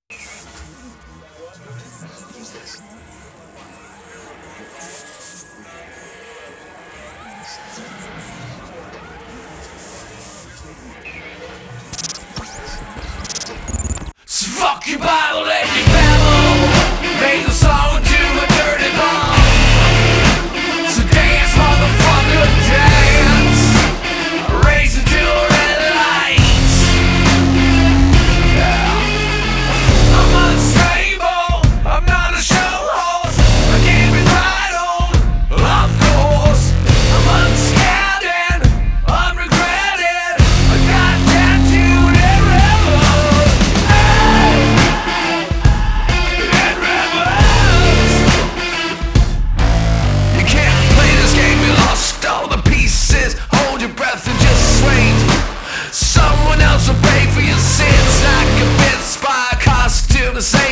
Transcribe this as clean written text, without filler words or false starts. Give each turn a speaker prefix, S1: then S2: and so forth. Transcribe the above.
S1: So fuck your Bible, let me babble. Make the song to a dirty bomb. So dance, motherfucker, dance. Race it to a red light. Yeah. I'm unstable, I'm not a show horse. I can't be bridled, of course. I'm unscared and unregretted. I got tattooed and rebels. And rebels. You can't play this game, you lost all the pieces. Hold your breath and just wait. Someone else will pay for your sins. Not convinced by a costume to say